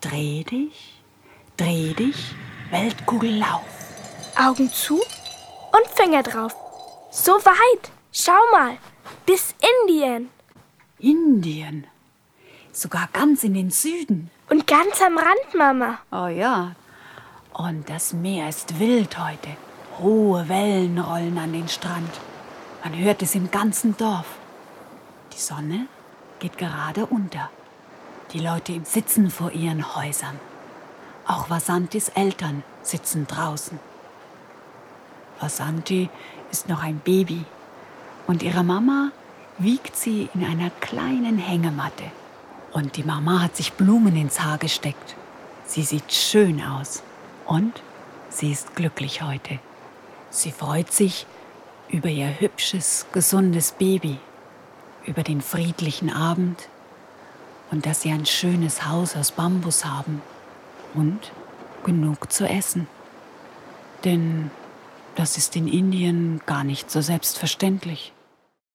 Dreh dich, Weltkugel lauf. Augen zu und Finger drauf. So weit. Schau mal. Bis Indien. Indien. Sogar ganz in den Süden. Und ganz am Rand, Mama. Oh ja. Und das Meer ist wild heute. Hohe Wellen rollen an den Strand. Man hört es im ganzen Dorf. Die Sonne geht gerade unter. Die Leute sitzen vor ihren Häusern. Auch Vasantis Eltern sitzen draußen. Vasanti ist noch ein Baby und ihre Mama wiegt sie in einer kleinen Hängematte. Und die Mama hat sich Blumen ins Haar gesteckt. Sie sieht schön aus und sie ist glücklich heute. Sie freut sich über ihr hübsches, gesundes Baby, über den friedlichen Abend und dass sie ein schönes Haus aus Bambus haben und genug zu essen. Denn das ist in Indien gar nicht so selbstverständlich.